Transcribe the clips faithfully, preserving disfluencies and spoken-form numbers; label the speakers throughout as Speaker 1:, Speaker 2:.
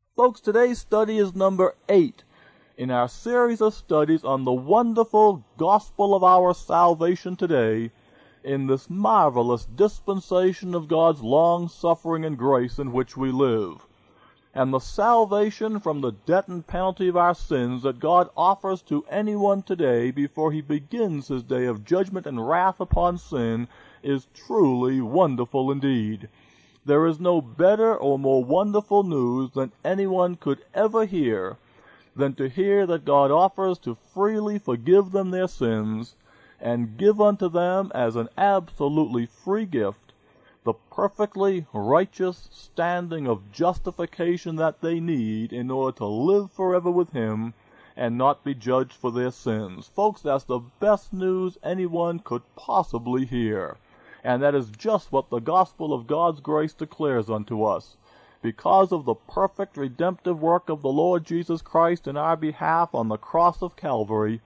Speaker 1: Folks, today's study is number eight in our series of studies on the wonderful gospel of our salvation today in this marvelous dispensation of God's long-suffering and grace in which we live, and the salvation from the debt and penalty of our sins that God offers to anyone today before he begins his day of judgment and wrath upon sin is truly wonderful indeed. There is no better or more wonderful news than anyone could ever hear than to hear that God offers to freely forgive them their sins and give unto them as an absolutely free gift the perfectly righteous standing of justification that they need in order to live forever with Him and not be judged for their sins. Folks, that's the best news anyone could possibly hear. And that is just what the gospel of God's grace declares unto us. Because of the perfect redemptive work of the Lord Jesus Christ in our behalf on the cross of Calvary,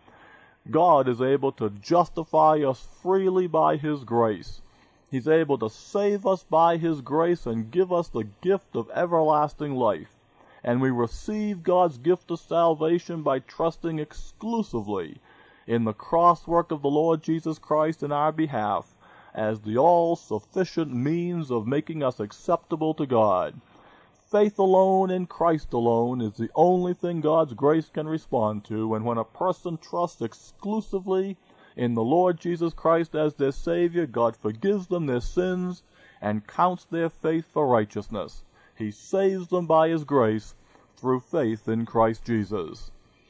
Speaker 1: God is able to justify us freely by His grace. He's able to save us by His grace and give us the gift of everlasting life. And we receive God's gift of salvation by trusting exclusively in the cross work of the Lord Jesus Christ in our behalf as the all-sufficient means of making us acceptable to God. Faith alone in Christ alone is the only thing God's grace can respond to, and when a person trusts exclusively in the Lord Jesus Christ as their Savior, God forgives them their sins and counts their faith for righteousness. He saves them by His grace through faith in Christ Jesus.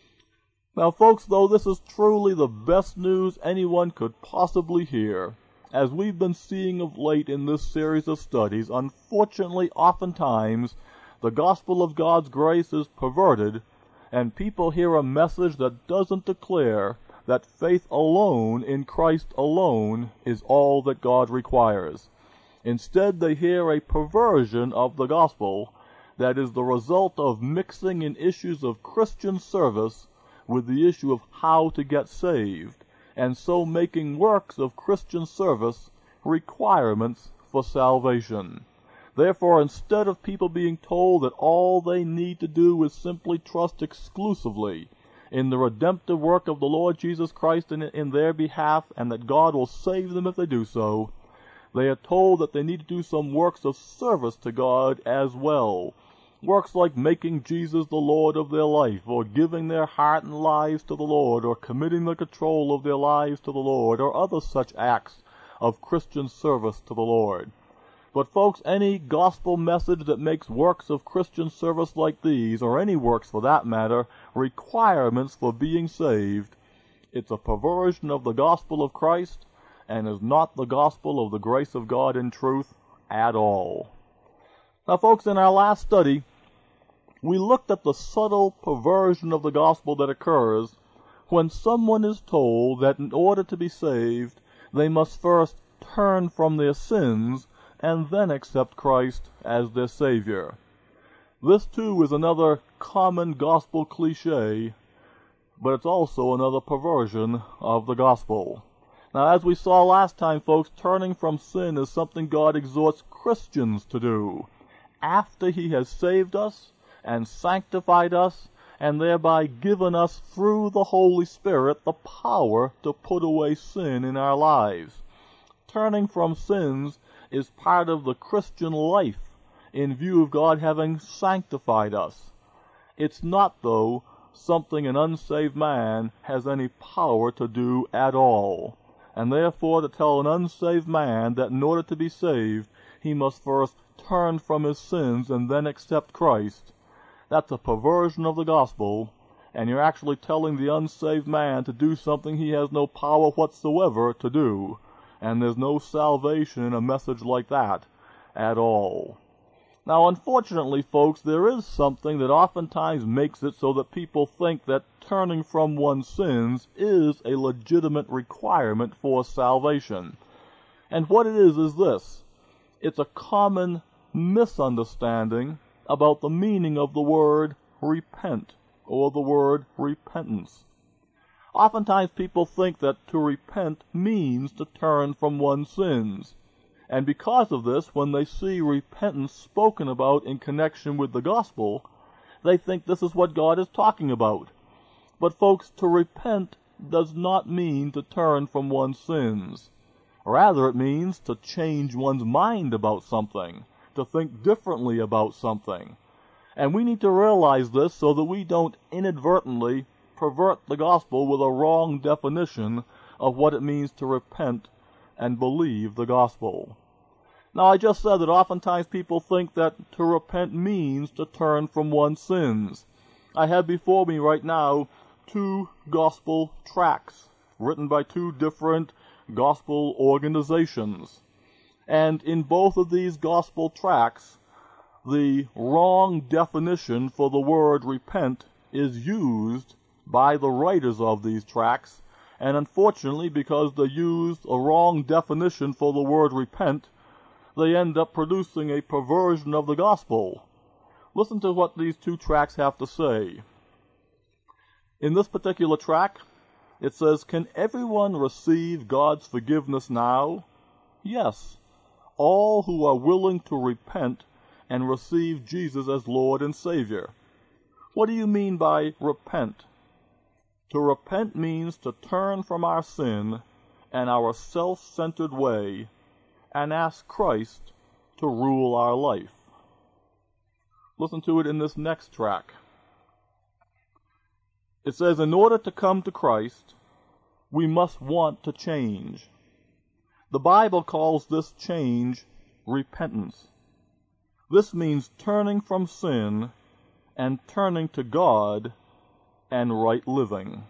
Speaker 1: Now, folks, though this is truly the best news anyone could possibly hear, as we've been seeing of late in this series of studies, unfortunately, oftentimes, the gospel of God's grace is perverted, and people hear a message that doesn't declare that faith alone in Christ alone is all that God requires. Instead, they hear a perversion of the gospel that is the result of mixing in issues of Christian service with the issue of how to get saved, and so making works of Christian service requirements for salvation. Therefore, instead of people being told that all they need to do is simply trust exclusively in the redemptive work of the Lord Jesus Christ in, in their behalf, and that God will save them if they do so, they are told that they need to do some works of service to God as well. Works like making Jesus the Lord of their life, or giving their heart and lives to the Lord, or committing the control of their lives to the Lord, or other such acts of Christian service to the Lord. But folks, any gospel message that makes works of Christian service like these, or any works for that matter, requirements for being saved, it's a perversion of the gospel of Christ, and is not the gospel of the grace of God in truth at all. Now, folks, in our last study, we looked at the subtle perversion of the gospel that occurs when someone is told that in order to be saved, they must first turn from their sins and then accept Christ as their Savior. This, too, is another common gospel cliché, but it's also another perversion of the gospel. Now, as we saw last time, folks, turning from sin is something God exhorts Christians to do after He has saved us and sanctified us, and thereby given us through the Holy Spirit the power to put away sin in our lives. Turning from sins is part of the Christian life in view of God having sanctified us. It's not, though, something an unsaved man has any power to do at all. And therefore to tell an unsaved man that in order to be saved, he must first turn from his sins and then accept Christ, that's a perversion of the gospel, and you're actually telling the unsaved man to do something he has no power whatsoever to do. And there's no salvation in a message like that at all. Now, unfortunately, folks, there is something that oftentimes makes it so that people think that turning from one's sins is a legitimate requirement for salvation. And what it is is this. It's a common misunderstanding about the meaning of the word repent, or the word repentance. Oftentimes people think that to repent means to turn from one's sins. And because of this, when they see repentance spoken about in connection with the gospel, they think this is what God is talking about. But folks, to repent does not mean to turn from one's sins. Rather, it means to change one's mind about something, to think differently about something. And we need to realize this so that we don't inadvertently pervert the gospel with a wrong definition of what it means to repent and believe the gospel. Now, I just said that oftentimes people think that to repent means to turn from one's sins. I have before me right now two gospel tracts written by two different gospel organizations. And in both of these gospel tracts, the wrong definition for the word repent is used by the writers of these tracts. And unfortunately, because they used a wrong definition for the word repent, they end up producing a perversion of the gospel. Listen to what these two tracts have to say. In this particular tract, it says, "Can everyone receive God's forgiveness now? Yes, all who are willing to repent and receive Jesus as Lord and Savior." What do you mean by repent? To repent means to turn from our sin and our self-centered way and ask Christ to rule our life. Listen to it in this next tract. It says, in order to come to Christ, we must want to change. The Bible calls this change repentance. This means turning from sin and turning to God and right living.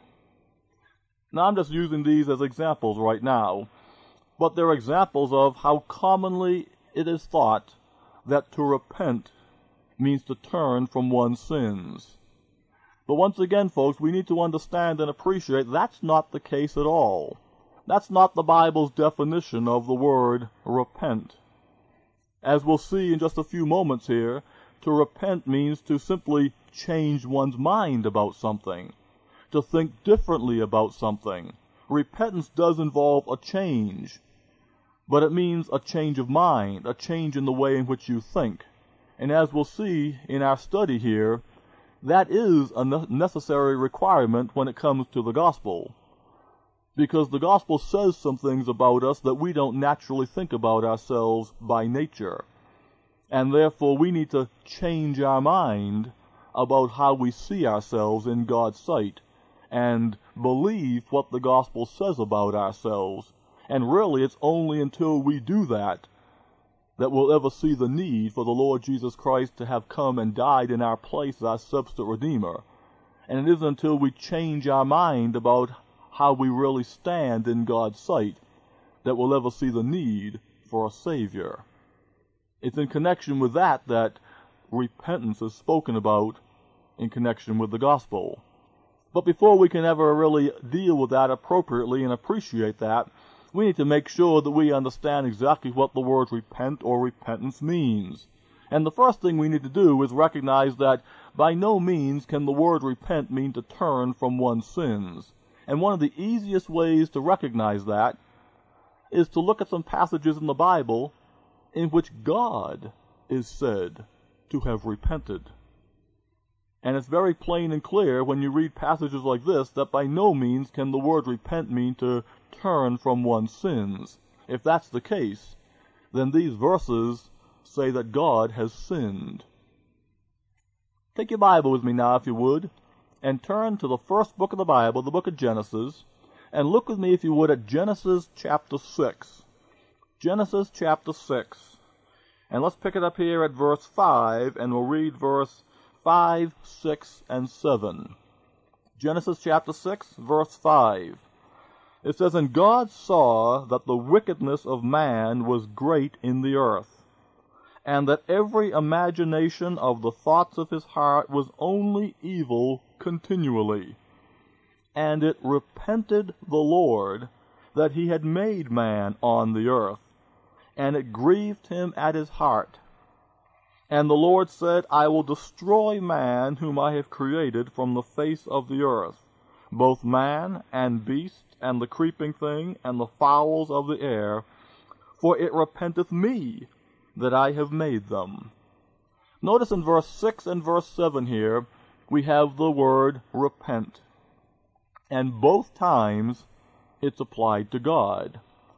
Speaker 1: Now, I'm just using these as examples right now, but they're examples of how commonly it is thought that to repent means to turn from one's sins. But once again, folks, we need to understand and appreciate that's not the case at all. That's not the Bible's definition of the word repent. As we'll see in just a few moments here, to repent means to simply change one's mind about something, to think differently about something. Repentance does involve a change, but it means a change of mind, a change in the way in which you think. And as we'll see in our study here, that is a necessary requirement when it comes to the gospel, because the gospel says some things about us that we don't naturally think about ourselves by nature. And therefore we need to change our mind about how we see ourselves in God's sight and believe what the gospel says about ourselves. And really, it's only until we do that that we'll ever see the need for the Lord Jesus Christ to have come and died in our place as our substitute Redeemer. And it isn't until we change our mind about how we really stand in God's sight that we'll ever see the need for a Savior. It's in connection with that that repentance is spoken about in connection with the gospel. But before we can ever really deal with that appropriately and appreciate that, we need to make sure that we understand exactly what the word repent or repentance means. And the first thing we need to do is recognize that by no means can the word repent mean to turn from one's sins. And one of the easiest ways to recognize that is to look at some passages in the Bible in which God is said to have repented. And it's very plain and clear when you read passages like this that by no means can the word repent mean to turn from one's sins. If that's the case, then these verses say that God has sinned. Take your Bible with me now, if you would, and turn to the first book of the Bible, the book of Genesis, and look with me, if you would, at Genesis chapter six. Genesis chapter six. And let's pick it up here at verse five, and we'll read verse five, six, and seven. Genesis chapter six, verse five. It says, "And God saw that the wickedness of man was great in the earth, and that every imagination of the thoughts of his heart was only evil continually. And it repented the Lord that he had made man on the earth, and it grieved him at his heart. And the Lord said, I will destroy man whom I have created from the face of the earth, both man and beast, and the creeping thing, and the fowls of the air, for it repenteth me that I have made them." Notice in verse six and verse seven here, we have the word repent. And both times, it's applied to God.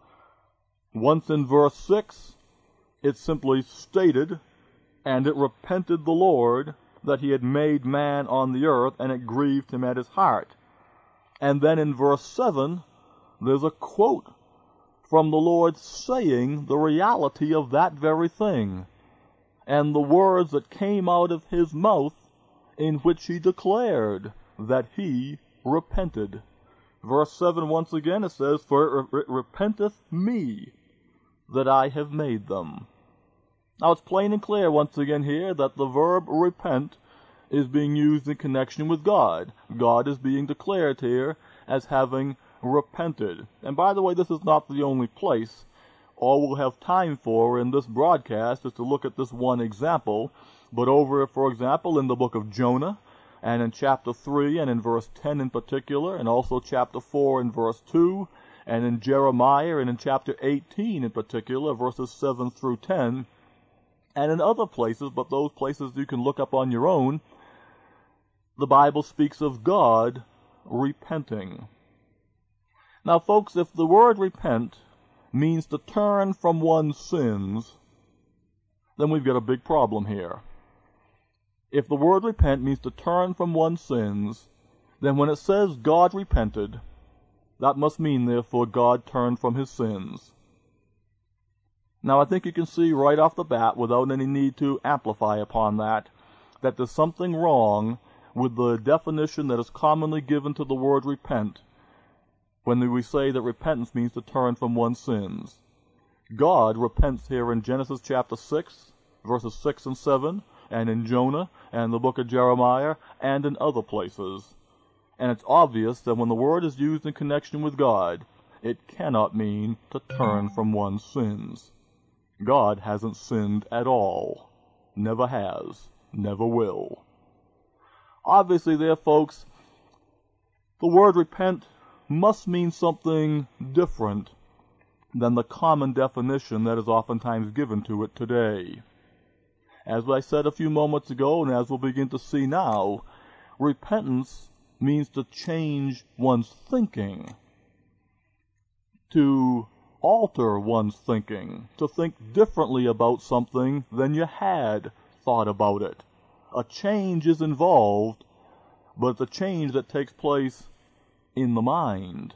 Speaker 1: Once in verse six, it's simply stated, and it repented the Lord that he had made man on the earth, and it grieved him at his heart. And then in verse seven, there's a quote from the Lord saying the reality of that very thing, and the words that came out of his mouth in which he declared that he repented. Verse seven, once again, it says, "For it repenteth me that I have made them." Now it's plain and clear once again here that the verb repent is being used in connection with God. God is being declared here as having repented. And by the way, this is not the only place. All we'll have time for in this broadcast is to look at this one example. But over, for example, in the book of Jonah, and in chapter three, and in verse ten in particular, and also chapter four and verse two, and in Jeremiah, and in chapter eighteen in particular, verses seven through ten, and in other places, but those places you can look up on your own, the Bible speaks of God repenting. Now, folks, if the word repent means to turn from one's sins, then we've got a big problem here. If the word repent means to turn from one's sins, then when it says God repented, that must mean, therefore, God turned from his sins. Now, I think you can see right off the bat, without any need to amplify upon that, that there's something wrong with the definition that is commonly given to the word repent when we say that repentance means to turn from one's sins. God repents here in Genesis chapter six, verses six and seven, and in Jonah, and the book of Jeremiah, and in other places. And it's obvious that when the word is used in connection with God, it cannot mean to turn from one's sins. God hasn't sinned at all. Never has. Never will. Obviously there, folks, the word repent must mean something different than the common definition that is oftentimes given to it today. As I said a few moments ago, and as we'll begin to see now, repentance means to change one's thinking, to alter one's thinking, to think differently about something than you had thought about it. A change is involved, but it's a change that takes place in the mind.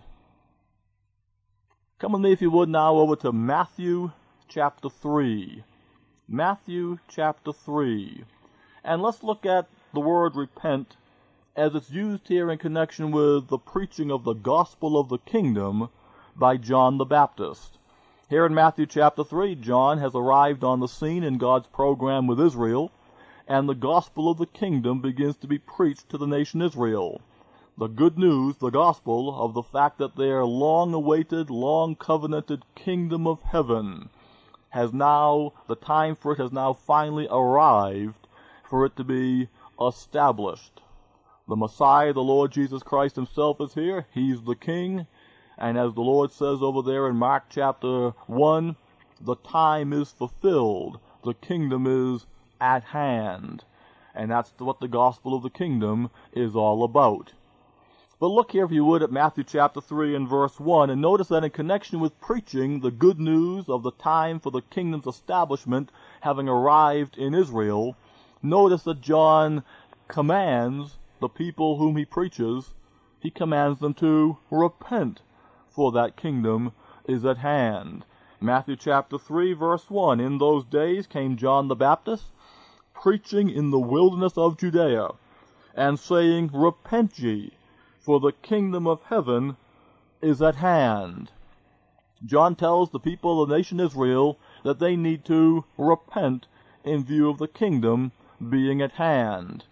Speaker 1: Come with me, if you would, now over to Matthew chapter three. Matthew chapter three. And let's look at the word repent as it's used here in connection with the preaching of the gospel of the kingdom by John the Baptist. Here in Matthew chapter three, John has arrived on the scene in God's program with Israel, and the gospel of the kingdom begins to be preached to the nation Israel. The good news, the gospel, of the fact that their long-awaited, long-covenanted kingdom of heaven has now, the time for it has now finally arrived for it to be established. The Messiah, the Lord Jesus Christ himself, is here. He's the King. And as the Lord says over there in Mark chapter one, the time is fulfilled. The kingdom is at hand. And that's what the gospel of the kingdom is all about. But look here, if you would, at Matthew chapter three and verse one, and notice that in connection with preaching the good news of the time for the kingdom's establishment having arrived in Israel, notice that John commands the people whom he preaches, he commands them to repent, for that kingdom is at hand. Matthew chapter three, verse one, "In those days came John the Baptist, preaching in the wilderness of Judea, and saying, Repent ye, for the kingdom of heaven is at hand." John tells the people of the nation Israel that they need to repent in view of the kingdom being at hand.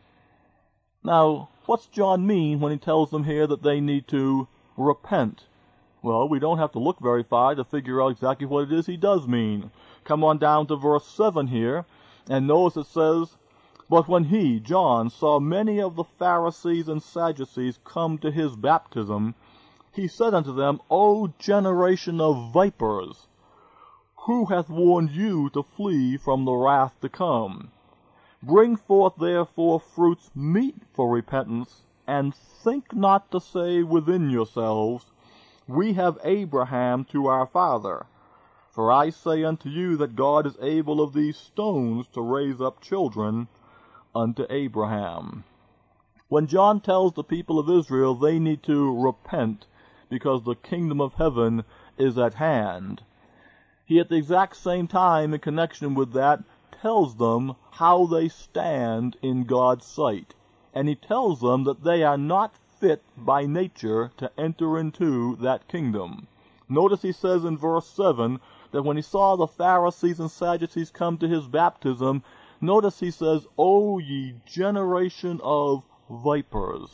Speaker 1: Now, what's John mean when he tells them here that they need to repent? Well, we don't have to look very far to figure out exactly what it is he does mean. Come on down to verse seven here, and notice it says, "But when he, John, saw many of the Pharisees and Sadducees come to his baptism, he said unto them, O generation of vipers, who hath warned you to flee from the wrath to come? Bring forth therefore fruits meet for repentance, and think not to say within yourselves, We have Abraham to our father. For I say unto you that God is able of these stones to raise up children unto Abraham. When John tells the people of Israel they need to repent because the kingdom of heaven is at hand, he at the exact same time, in connection with that, tells them how they stand in God's sight. And he tells them that they are not fit by nature to enter into that kingdom. Notice he says in verse seven that when he saw the Pharisees and Sadducees come to his baptism, notice he says, O ye generation of vipers.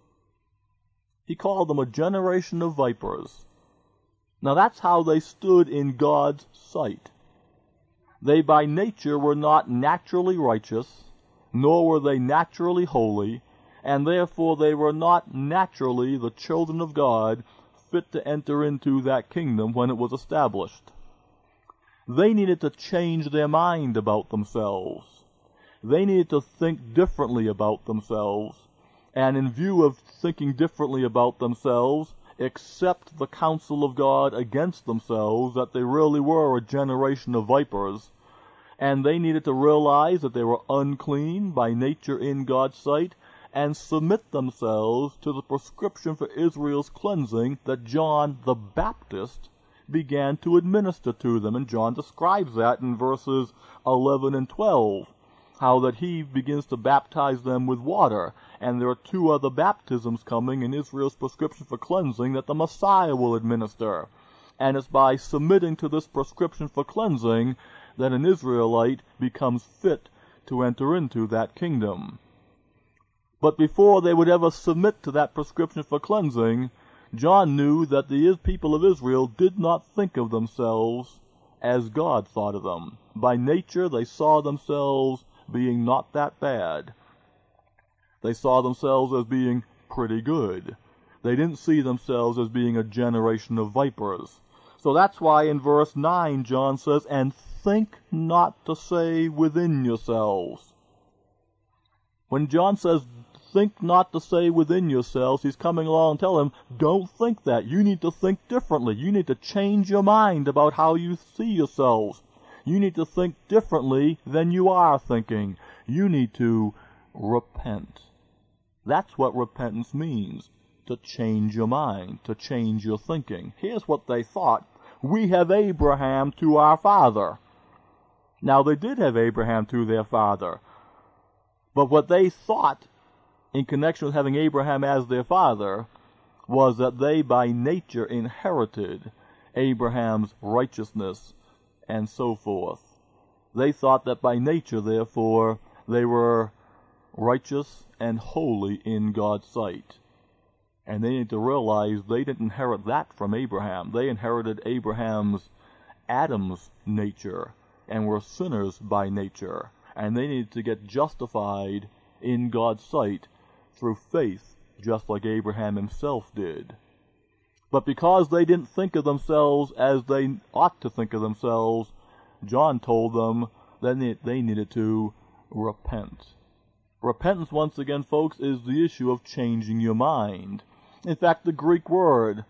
Speaker 1: He called them a generation of vipers. Now that's how they stood in God's sight. They by nature were not naturally righteous, nor were they naturally holy, and therefore they were not naturally the children of God, fit to enter into that kingdom when it was established. They needed to change their mind about themselves. They needed to think differently about themselves, and in view of thinking differently about themselves, accept the counsel of God against themselves, that they really were a generation of vipers, and they needed to realize that they were unclean by nature in God's sight, and submit themselves to the prescription for Israel's cleansing that John the Baptist began to administer to them. And John describes that in verses eleven and twelve, how that he begins to baptize them with water, and there are two other baptisms coming in Israel's prescription for cleansing that the Messiah will administer. And it's by submitting to this prescription for cleansing that an Israelite becomes fit to enter into that kingdom. But before they would ever submit to that prescription for cleansing, John knew that the people of Israel did not think of themselves as God thought of them. By nature, they saw themselves being not that bad. They saw themselves as being pretty good. They didn't see themselves as being a generation of vipers. So that's why in verse nine John says, And think not to say within yourselves. When John says, think not to say within yourselves, he's coming along and telling them, don't think that. You need to think differently. You need to change your mind about how you see yourselves. You need to think differently than you are thinking. You need to repent. That's what repentance means, to change your mind, to change your thinking. Here's what they thought. We have Abraham to our father. Now, they did have Abraham to their father. But what they thought in connection with having Abraham as their father was that they by nature inherited Abraham's righteousness and so forth. They thought that by nature, therefore, they were righteous and holy in God's sight. And they need to realize they didn't inherit that from Abraham. They inherited Abraham's, Adam's nature, and were sinners by nature. And they needed to get justified in God's sight through faith, just like Abraham himself did. But because they didn't think of themselves as they ought to think of themselves, John told them that they needed to repent. Repentance, once again, folks, is the issue of changing your mind. In fact, the Greek word,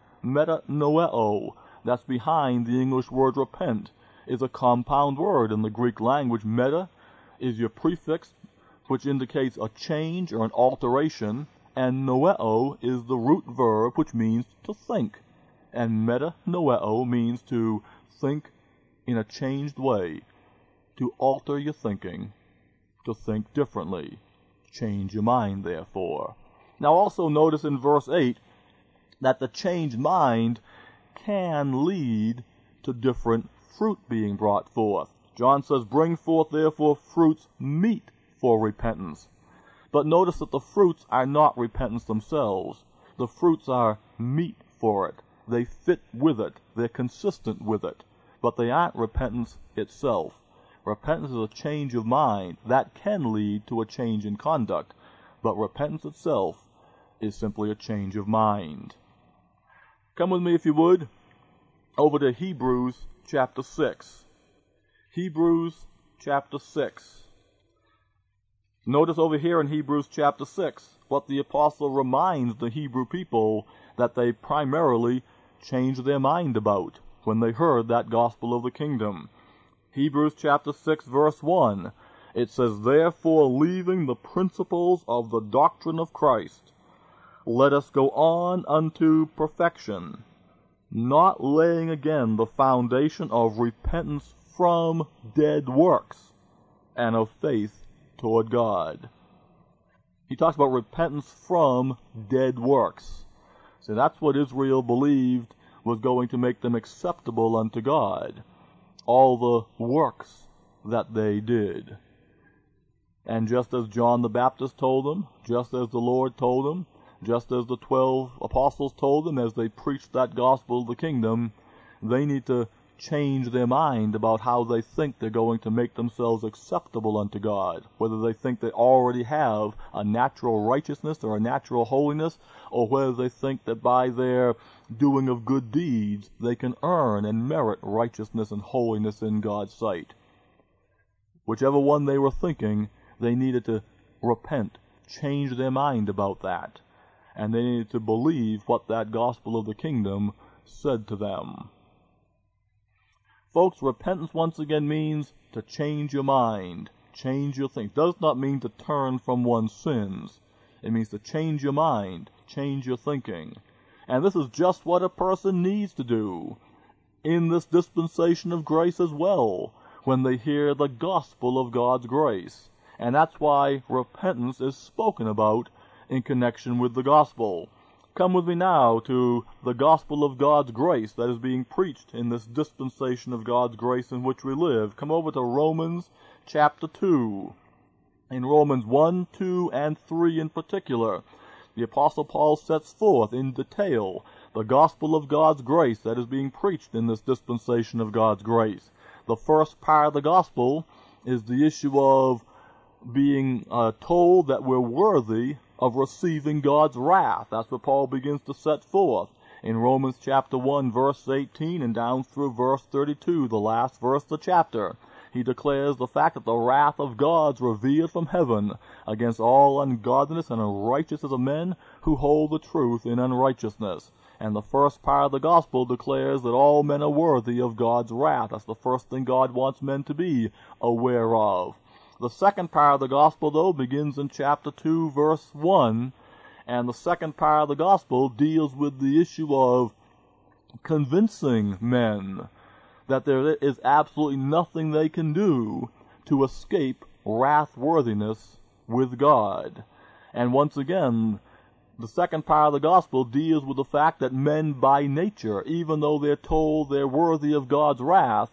Speaker 1: metanoeo, that's behind the English word repent, is a compound word in the Greek language. Meta is your prefix, which indicates a change or an alteration, and noeo is the root verb, which means to think. And metanoeo means to think in a changed way, to alter your thinking, to think differently. Change your mind, therefore. Now also notice in verse eight that the changed mind can lead to different fruit being brought forth. John says, bring forth therefore fruits meet for repentance. But notice that the fruits are not repentance themselves. The fruits are meet for it. They fit with it. They're consistent with it. But they aren't repentance itself. Repentance is a change of mind. That can lead to a change in conduct. But repentance itself is simply a change of mind. Come with me, if you would, over to Hebrews chapter six. Hebrews chapter six. Notice over here in Hebrews chapter six what the apostle reminds the Hebrew people that they primarily changed their mind about when they heard that gospel of the kingdom. Hebrews chapter six verse one, it says, "Therefore, leaving the principles of the doctrine of Christ, let us go on unto perfection, not laying again the foundation of repentance from dead works and of faith toward God." He talks about repentance from dead works. So that's what Israel believed was going to make them acceptable unto God. All the works that they did. And just as John the Baptist told them, just as the Lord told them, just as the twelve apostles told them as they preached that gospel of the kingdom, they need to change their mind about how they think they're going to make themselves acceptable unto God, whether they think they already have a natural righteousness or a natural holiness, or whether they think that by their doing of good deeds they can earn and merit righteousness and holiness in God's sight. Whichever one they were thinking, they needed to repent, change their mind about that, and they needed to believe what that gospel of the kingdom said to them. Folks, repentance once again means to change your mind, change your thinking. It does not mean to turn from one's sins. It means to change your mind, change your thinking. And this is just what a person needs to do in this dispensation of grace as well, when they hear the gospel of God's grace. And that's why repentance is spoken about in connection with the gospel. Come with me now to the gospel of God's grace that is being preached in this dispensation of God's grace in which we live. Come over to Romans chapter two. In Romans one, two, and three in particular, the Apostle Paul sets forth in detail the gospel of God's grace that is being preached in this dispensation of God's grace. The first part of the gospel is the issue of being uh, told that we're worthy of receiving God's wrath. That's what Paul begins to set forth in Romans chapter one, verse eighteen, and down through verse thirty-two, the last verse of the chapter. He declares the fact that the wrath of God's revealed from heaven against all ungodliness and unrighteousness of men who hold the truth in unrighteousness. And the first part of the gospel declares that all men are worthy of God's wrath. That's the first thing God wants men to be aware of. The second part of the gospel, though, begins in chapter two, verse one, and the second part of the gospel deals with the issue of convincing men that there is absolutely nothing they can do to escape wrath-worthiness with God. And once again, the second part of the gospel deals with the fact that men by nature, even though they're told they're worthy of God's wrath,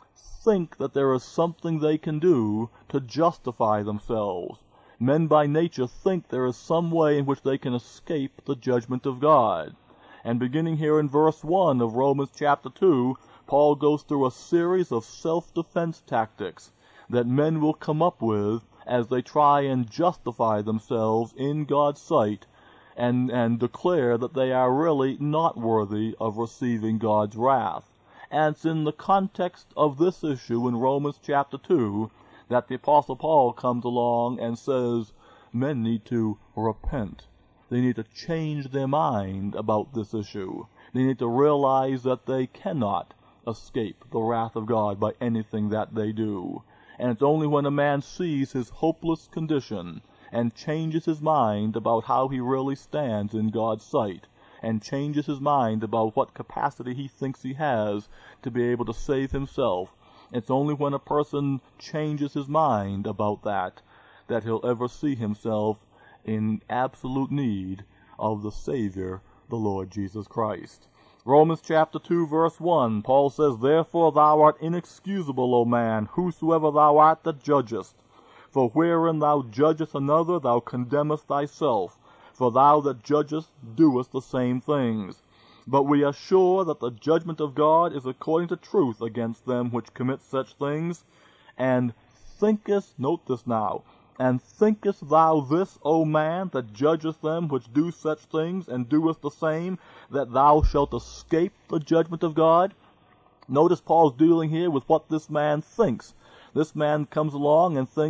Speaker 1: think that there is something they can do to justify themselves. Men by nature think there is some way in which they can escape the judgment of God. And beginning here in verse one of Romans chapter two, Paul goes through a series of self-defense tactics that men will come up with as they try and justify themselves in God's sight and, and declare that they are really not worthy of receiving God's wrath. And it's in the context of this issue in Romans chapter two that the Apostle Paul comes along and says men need to repent. They need to change their mind about this issue. They need to realize that they cannot escape the wrath of God by anything that they do. And it's only when a man sees his hopeless condition and changes his mind about how he really stands in God's sight, and changes his mind about what capacity he thinks he has to be able to save himself. It's only when a person changes his mind about that that he'll ever see himself in absolute need of the Savior, the Lord Jesus Christ. Romans chapter two, verse one, Paul says, "Therefore thou art inexcusable, O man, whosoever thou art that judgest. For wherein thou judgest another, thou condemnest thyself. For thou that judgest doest the same things. But we are sure that the judgment of God is according to truth against them which commit such things. And thinkest," note this now, "and thinkest thou this, O man, that judgest them which do such things, and doest the same, that thou shalt escape the judgment of God?" Notice Paul's dealing here with what this man thinks. This man comes along and thinks,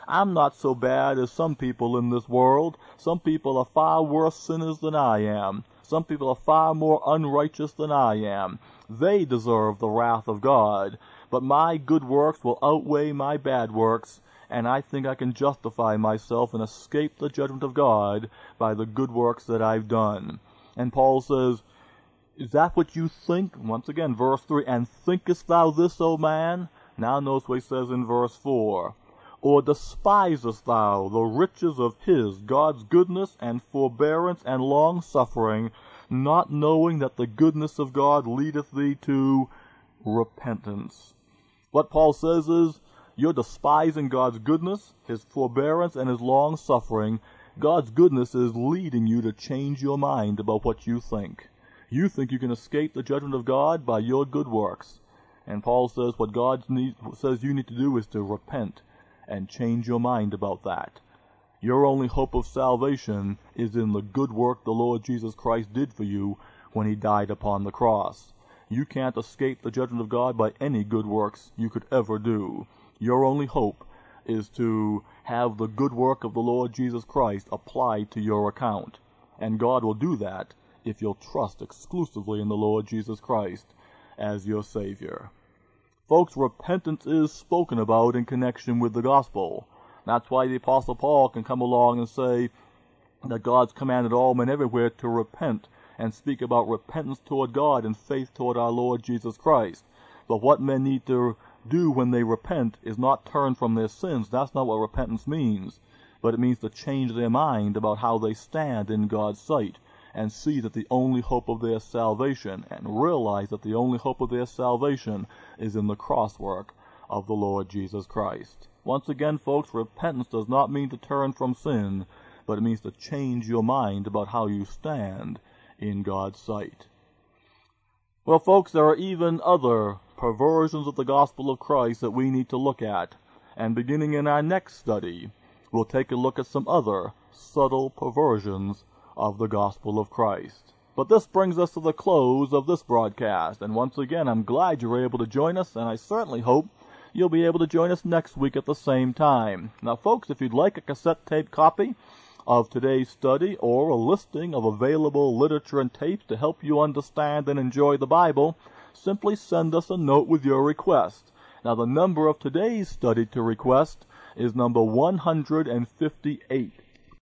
Speaker 1: I'm not so bad as some people in this world. Some people are far worse sinners than I am. Some people are far more unrighteous than I am. They deserve the wrath of God. But my good works will outweigh my bad works, and I think I can justify myself and escape the judgment of God by the good works that I've done. And Paul says, is that what you think? Once again, verse three, and thinkest thou this, O man? Now notice what he says in verse four. Or despisest thou the riches of his, God's goodness and forbearance and long-suffering, not knowing that the goodness of God leadeth thee to repentance? What Paul says is, you're despising God's goodness, his forbearance, and his long-suffering. God's goodness is leading you to change your mind about what you think. You think you can escape the judgment of God by your good works. And Paul says what God need, says you need to do is to repent and change your mind about that. Your only hope of salvation is in the good work the Lord Jesus Christ did for you when he died upon the cross. You can't escape the judgment of God by any good works you could ever do. Your only hope is to have the good work of the Lord Jesus Christ applied to your account. And God will do that if you'll trust exclusively in the Lord Jesus Christ as your Savior. Folks, repentance is spoken about in connection with the gospel. That's why the Apostle Paul can come along and say that God's commanded all men everywhere to repent and speak about repentance toward God and faith toward our Lord Jesus Christ. But what men need to do when they repent is not turn from their sins. That's not what repentance means. But it means to change their mind about how they stand in God's sight and see that the only hope of their salvation, and realize that the only hope of their salvation is in the cross work of the Lord Jesus Christ. Once again, folks, repentance does not mean to turn from sin, but it means to change your mind about how you stand in God's sight. Well, folks, there are even other perversions of the gospel of Christ that we need to look at. And beginning in our next study, we'll take a look at some other subtle perversions of the gospel of Christ. But this brings us to the close of this broadcast. And once again, I'm glad you were able to join us, and I certainly hope you'll be able to join us next week at the same time. Now, folks, if you'd like a cassette tape copy of today's study or a listing of available literature and tapes to help you understand and enjoy the Bible, simply send us a note with your request. Now, the number of today's study to request is number one hundred fifty-eight.